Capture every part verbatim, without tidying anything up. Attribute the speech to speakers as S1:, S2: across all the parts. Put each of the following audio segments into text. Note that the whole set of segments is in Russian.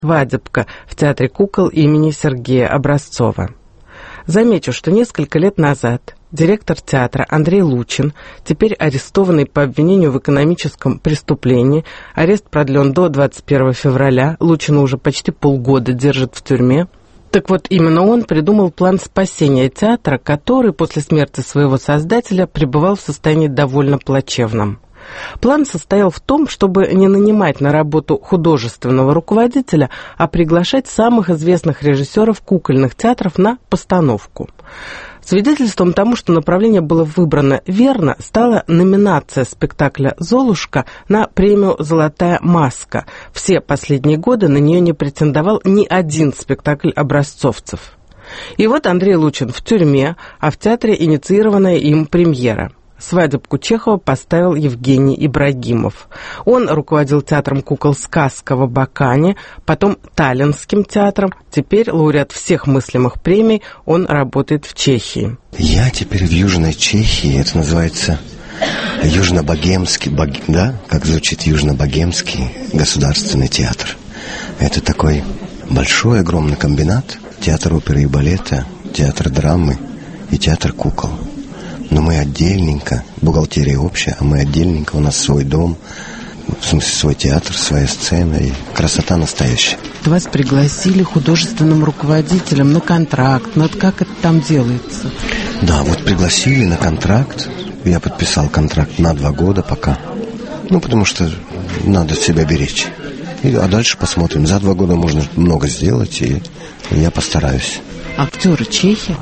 S1: «Свадебка» в Театре кукол имени Сергея Образцова. Замечу, что несколько лет назад директор театра Андрей Лучин, теперь арестованный по обвинению в экономическом преступлении, арест продлен до двадцать первого февраля, Лучина уже почти полгода держат в тюрьме. Так вот, именно он придумал план спасения театра, который после смерти своего создателя пребывал в состоянии довольно плачевном. План состоял в том, чтобы не нанимать на работу художественного руководителя, а приглашать самых известных режиссеров кукольных театров на постановку. Свидетельством тому, что направление было выбрано верно, стала номинация спектакля «Золушка» на премию «Золотая маска». Все последние годы на нее не претендовал ни один спектакль образцовцев. И вот Андрей Лучин в тюрьме, а в театре инициированная им премьера. «Свадебку» Чехова поставил Евгений Ибрагимов. Он руководил театром кукол «Сказка» в Абакане, потом Таллинским театром. Теперь лауреат всех мыслимых премий, он работает в Чехии.
S2: Я теперь в Южной Чехии, это называется Южно-Богемский, бог, да, как звучит Южно-Богемский государственный театр. Это такой большой, огромный комбинат, театр оперы и балета, театр драмы и театр кукол. Но мы отдельненько, бухгалтерия общая, а мы отдельненько, у нас свой дом, в смысле свой театр, своя сцена и красота настоящая.
S1: Вас пригласили художественным руководителем на контракт, но как это там делается?
S2: Да, вот пригласили на контракт, я подписал контракт на два года пока, ну потому что надо себя беречь. И, а дальше посмотрим, за два года можно много сделать, и я постараюсь.
S1: Актеры чехи?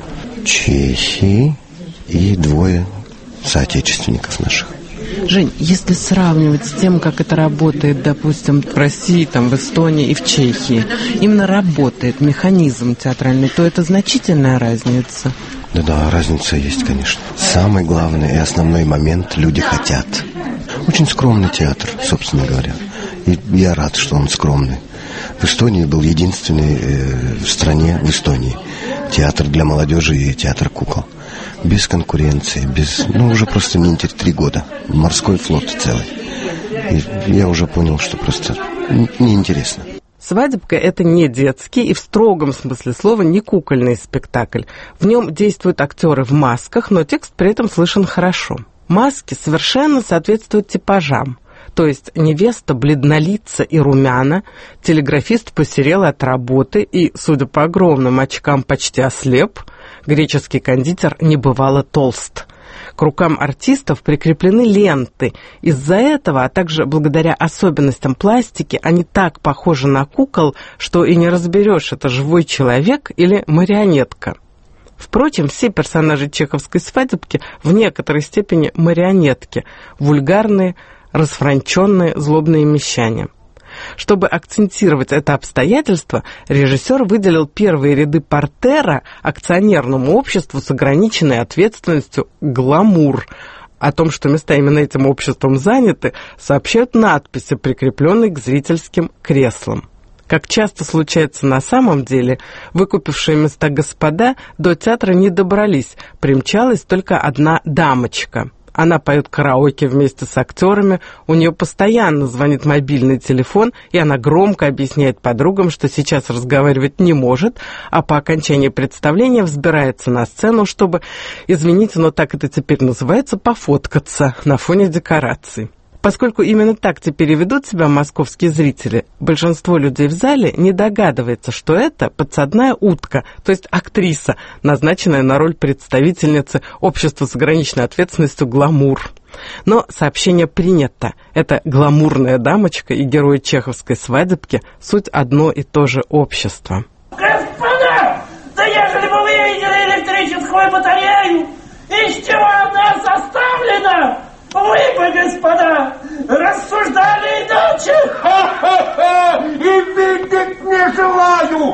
S2: Чехи. И двое соотечественников наших.
S1: Жень, если сравнивать с тем, как это работает, допустим, в России, там, в Эстонии и в Чехии, именно работает механизм театральный, то это значительная разница?
S2: Да-да, разница есть, конечно. Самый главный и основной момент – люди хотят. Очень скромный театр, собственно говоря. И я рад, что он скромный. В Эстонии был единственный э, в стране, в Эстонии, театр для молодежи и театр кукол. Без конкуренции, без... Ну, уже просто не интересно. Три года. Морской флот целый. И я уже понял, что просто неинтересно.
S1: «Свадебка» — это не детский и в строгом смысле слова не кукольный спектакль. В нем действуют актеры в масках, но текст при этом слышен хорошо. Маски совершенно соответствуют типажам. То есть невеста бледнолица и румяна, телеграфист посерел от работы и, судя по огромным очкам, почти ослеп, греческий кондитер небывало толст. К рукам артистов прикреплены ленты. Из-за этого, а также благодаря особенностям пластики, они так похожи на кукол, что и не разберешь, это живой человек или марионетка. Впрочем, все персонажи чеховской «Свадебки» в некоторой степени марионетки, вульгарные, расфранченные, злобные мещане. Чтобы акцентировать это обстоятельство, режиссер выделил первые ряды портера акционерному обществу с ограниченной ответственностью «Гламур». О том, что места именно этим обществом заняты, сообщают надписи, прикрепленные к зрительским креслам. Как часто случается на самом деле, выкупившие места господа до театра не добрались, примчалась только одна дамочка. Она поет караоке вместе с актерами, у нее постоянно звонит мобильный телефон, и она громко объясняет подругам, что сейчас разговаривать не может, а по окончании представления взбирается на сцену, чтобы, извините, но так это теперь называется, пофоткаться на фоне декораций. Поскольку именно так теперь и ведут себя московские зрители, большинство людей в зале не догадывается, что это подсадная утка, то есть актриса, назначенная на роль представительницы общества с ограниченной ответственностью «Гламур». Но сообщение принято. Это гламурная дамочка и герой чеховской «Свадебки» — суть одно и то же общество.
S3: Господа, да ежели бы вы видели электрическую батарею, из чего она составлена? Вы бы, господа, рассуждали иначе.
S4: Ха-ха-ха! И видеть не желаю!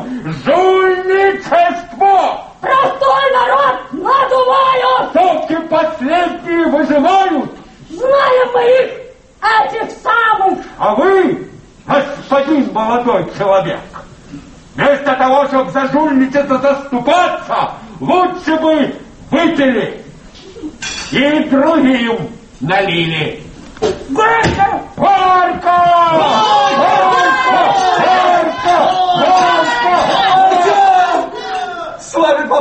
S4: Жульничество!
S3: Простой народ надувают!
S4: Только последние выживают!
S3: Знаем мы их, этих самых!
S4: А вы, господин молодой человек, вместо того, чтобы за жульничество заступаться, лучше бы выпили и другим налили.
S3: Горько!
S4: Горько! Горько! Горько!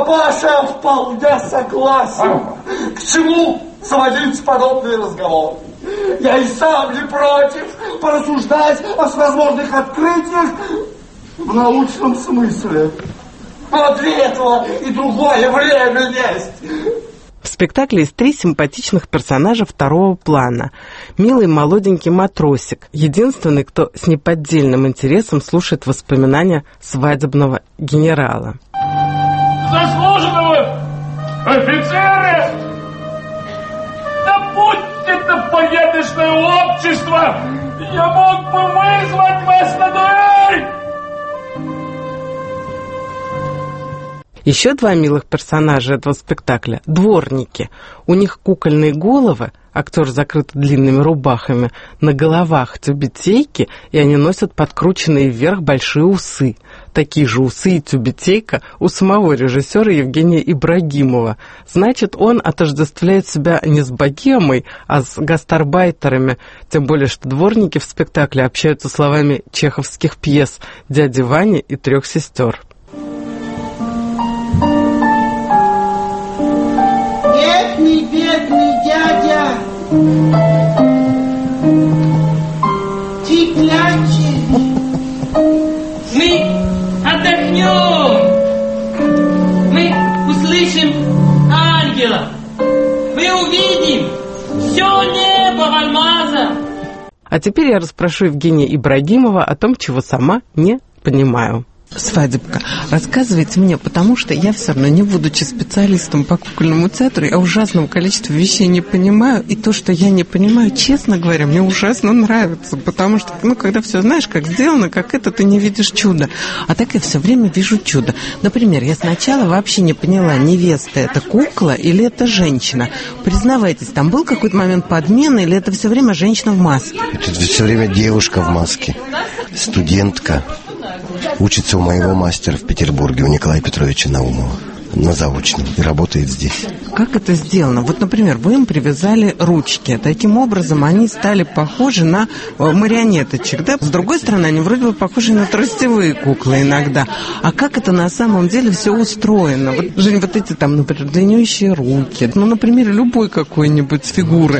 S5: Папаша, вполне согласен. К чему заводить подобные разговоры? Я и сам не против порассуждать о всевозможных открытиях в научном смысле. Но для этого и другое время есть.
S1: В спектакле есть три симпатичных персонажа второго плана. Милый молоденький матросик, единственный, кто с неподдельным интересом слушает воспоминания свадебного генерала.
S4: Заслуженного офицера! Да будь это порядочное общество! Я мог бы вызвать вас на дуэль!
S1: Еще два милых персонажа этого спектакля – дворники. У них кукольные головы, актер закрыт длинными рубахами, на головах тюбетейки, и они носят подкрученные вверх большие усы. Такие же усы и тюбетейка у самого режиссера Евгения Ибрагимова. Значит, он отождествляет себя не с богемой, а с гастарбайтерами. Тем более, что дворники в спектакле общаются словами чеховских пьес «Дяди Вани» и «Трех сестер».
S6: Бедный, бедный дядя, ты плачешь.
S3: Мы отдохнем. Мы услышим ангела. Мы увидим все небо в алмазах.
S1: А теперь я расспрошу Евгения Ибрагимова о том, чего сама не понимаю.
S7: Свадебка, рассказывайте мне, потому что я все равно, не будучи специалистом по кукольному театру, я ужасного количества вещей не понимаю, и то, что я не понимаю, честно говоря, мне ужасно нравится, потому что, ну, когда все знаешь, как сделано, как это, ты не видишь чуда, а так я все время вижу чудо. Например, я сначала вообще не поняла, невеста это кукла или это женщина. Признавайтесь, там был какой-то момент подмены или это все время женщина в маске?
S2: Это все время девушка в маске, студентка. Учится у моего мастера в Петербурге, у Николая Петровича Наумова, на заочном, и работает здесь.
S7: Как это сделано? Вот, например, вы им привязали ручки. Таким образом, они стали похожи на марионеточек, да? С другой стороны, они вроде бы похожи на тростевые куклы иногда. А как это на самом деле все устроено? Вот, Жень, вот эти там, например, длиннющие руки, ну, например, любой какой-нибудь фигуры.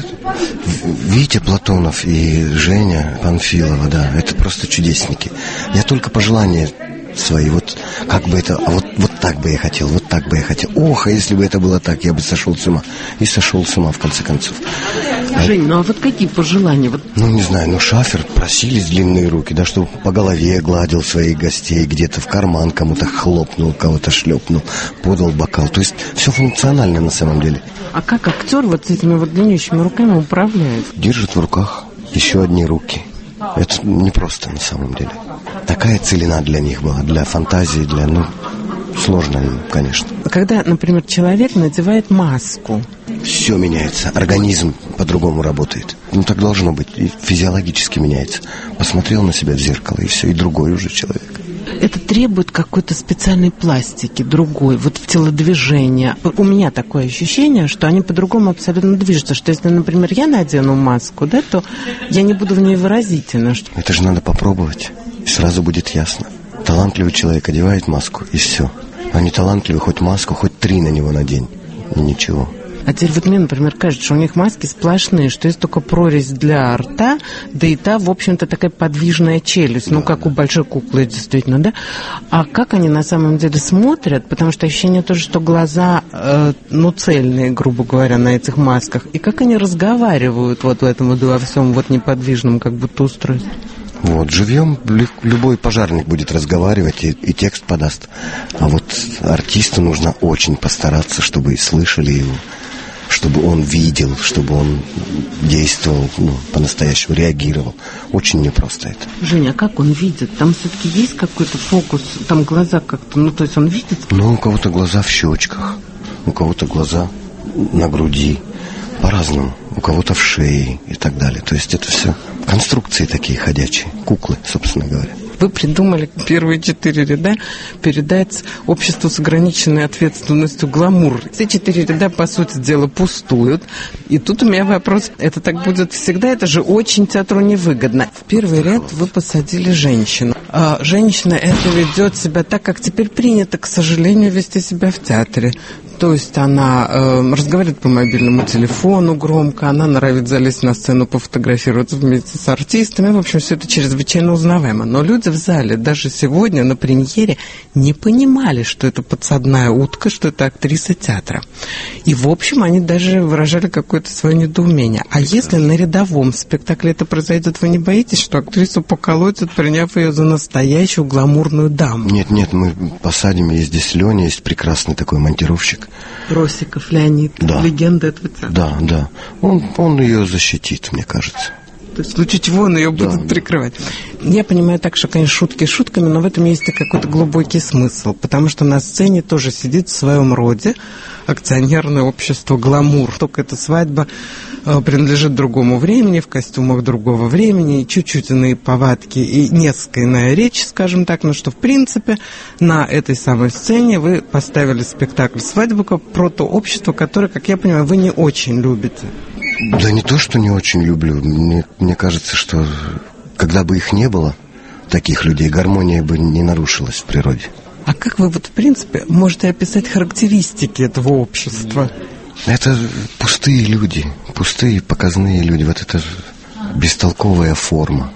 S2: Витя Платонов и Женя Панфилова, да, это просто чудесники. Я только пожелания свои, вот как бы это, а вот, вот так бы я хотел, вот так бы я хотел. Ох, а если бы это было так, я бы сошел с ума. И сошел с ума, в конце концов.
S7: Жень, ну а вот какие пожелания? Вот...
S2: Ну, не знаю, ну шафер, просились длинные руки, да, чтобы по голове гладил своих гостей, где-то в карман кому-то хлопнул, кого-то шлепнул, подал бокал. То есть все функционально на самом деле.
S7: А как актер вот с этими вот длиннющими руками управляет?
S2: Держит в руках еще одни руки. Это непросто на самом деле. Такая целина для них была, для фантазии, для, ну, сложно, конечно.
S7: Когда, например, человек надевает маску.
S2: Все меняется, организм по-другому работает. Ну, так должно быть, и физиологически меняется. Посмотрел на себя в зеркало, и все, и другой уже человек.
S7: Это требует какой-то специальной пластики, другой, вот телодвижения. У меня такое ощущение, что они по-другому абсолютно движутся, что если, например, я надену маску, да, то я не буду в ней выразительна.
S2: Это же надо попробовать, и сразу будет ясно. Талантливый человек одевает маску, и все. А не талантливый, хоть маску, хоть три на него надень, и ничего.
S7: А теперь вот мне, например, кажется, что у них маски сплошные, что есть только прорезь для рта, да и та, в общем-то, такая подвижная челюсть, ну, как у большой куклы, действительно, да? А как они на самом деле смотрят? Потому что ощущение тоже, что глаза, э, ну, цельные, грубо говоря, на этих масках. И как они разговаривают вот в этом вот во всем вот неподвижном как будто устройстве?
S2: Вот, живьем любой пожарник будет разговаривать и, и текст подаст. А вот артисту нужно очень постараться, чтобы и слышали его, чтобы он видел, чтобы он действовал, ну, по-настоящему, реагировал. Очень непросто это.
S7: Женя, а как он видит? Там все-таки есть какой-то фокус? Там глаза как-то, ну, то есть он видит?
S2: Ну, у кого-то глаза в щечках, у кого-то глаза на груди. По-разному. У кого-то в шее и так далее. То есть это все конструкции такие ходячие, куклы, собственно говоря.
S7: Вы придумали первые четыре ряда передать обществу с ограниченной ответственностью гламур. Все четыре ряда, по сути дела, пустуют. И тут у меня вопрос, это так будет всегда? Это же очень театру невыгодно. В первый ряд вы посадили женщину. А женщина это ведет себя так, как теперь принято, к сожалению, вести себя в театре. То есть она э, разговаривает по мобильному телефону громко, она норовит залезть на сцену, пофотографироваться вместе с артистами. В общем, все это чрезвычайно узнаваемо. Но люди в зале даже сегодня на премьере не понимали, что это подсадная утка, что это актриса театра. И, в общем, они даже выражали какое-то свое недоумение. А если на рядовом спектакле это произойдет, вы не боитесь, что актрису поколотят, приняв ее за настоящую гламурную даму?
S2: Нет, нет, мы посадим, есть здесь Леня, есть прекрасный такой монтировщик.
S7: Росиков Леонид,
S2: да.
S7: Легенда этого театра.
S2: Да, да. Он, он ее защитит, мне кажется.
S7: То есть в случае чего он ее будет да. прикрывать. Я понимаю так, что, конечно, шутки шутками, но в этом есть и какой-то глубокий смысл, потому что на сцене тоже сидит в своем роде акционерное общество «Гламур». Только эта свадьба э, принадлежит другому времени, в костюмах другого времени, и чуть-чуть иные повадки, и несколько иная речь, скажем так, но что, в принципе, на этой самой сцене вы поставили спектакль «Свадьба» про то общество, которое, как я понимаю, вы не очень любите.
S2: Да не то, что не очень люблю. Мне, мне кажется, что когда бы их не было, таких людей, гармония бы не нарушилась в природе.
S7: А как вы вот, в принципе, можете описать характеристики этого общества?
S2: Это пустые люди, пустые показные люди. Вот это бестолковая форма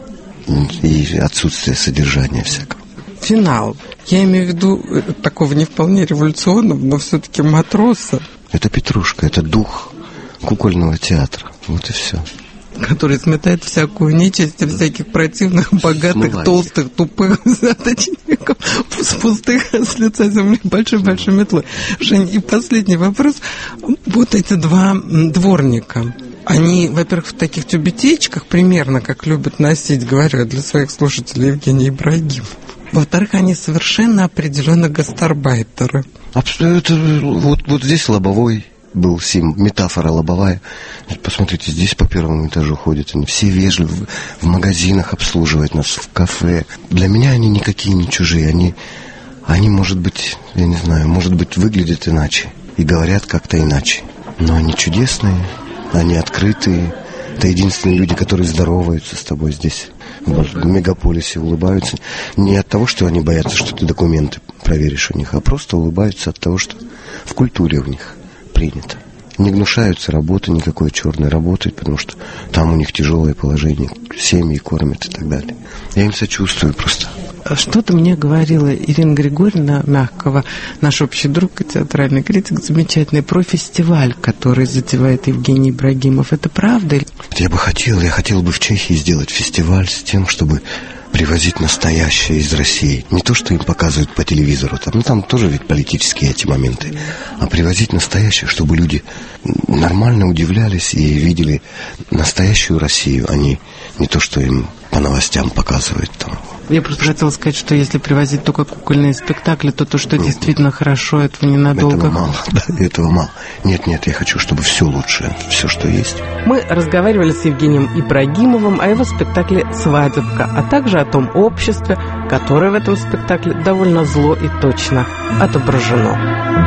S2: и отсутствие содержания всякого.
S7: Финал. Я имею в виду такого не вполне революционного, но все-таки матроса.
S2: Это Петрушка, это дух кукольного театра. Вот и все.
S7: Который сметает всякую нечисть, всяких противных, богатых, Смывайте. толстых, тупых задачников с пустых с лица земли большой-большой метлой. Жень, и последний вопрос. Вот эти два дворника, они, во-первых, в таких тюбетейчиках, примерно как любят носить, говорю для своих слушателей, Евгений Ибрагимов. Во-вторых, они совершенно определенно гастарбайтеры.
S2: Абсолютно. Вот, вот здесь лобовой был сим, метафора лобовая. Посмотрите, здесь по первому этажу ходят. Они все вежливы, в магазинах обслуживают нас, в кафе. Для меня они никакие не чужие. Они, они, может быть, я не знаю, может быть, выглядят иначе и говорят как-то иначе. Но они чудесные, они открытые. Это единственные люди, которые здороваются с тобой здесь, в мегаполисе, улыбаются. Не от того, что они боятся, что ты документы проверишь у них, а просто улыбаются от того, что в культуре у них принято. Не гнушаются работы, никакой черной работают, потому что там у них тяжелое положение, семьи кормят и так далее. Я им сочувствую просто.
S7: Что-то мне говорила Ирина Григорьевна Мягкова, наш общий друг и театральный критик, замечательный, про фестиваль, который затевает Евгений Ибрагимов. Это правда?
S2: Я бы хотел, я хотел бы в Чехии сделать фестиваль с тем, чтобы привозить настоящее из России. Не то, что им показывают по телевизору, там, ну там тоже ведь политические эти моменты, а привозить настоящее, чтобы люди нормально удивлялись и видели настоящую Россию, а не, не то, что им по новостям показывают там.
S7: Я просто хотела сказать, что если привозить только кукольные спектакли, то то, что нет, действительно нет. хорошо, этого ненадолго.
S2: Этого мало, да, этого мало. Нет, нет, я хочу, чтобы все лучшее, все, что есть.
S1: Мы разговаривали с Евгением Ибрагимовым о его спектакле «Свадебка», а также о том обществе, которое в этом спектакле довольно зло и точно отображено.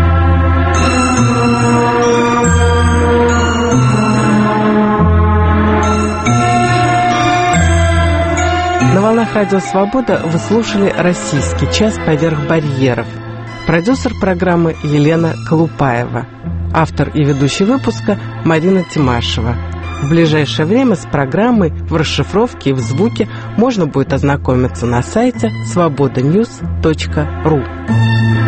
S1: На волнах Радио Свобода вы слушали «Российский час поверх барьеров». Продюсер программы Елена Колупаева. Автор и ведущий выпуска Марина Тимашева. В ближайшее время с программой в расшифровке и в звуке можно будет ознакомиться на сайте свобода ньюс точка ру.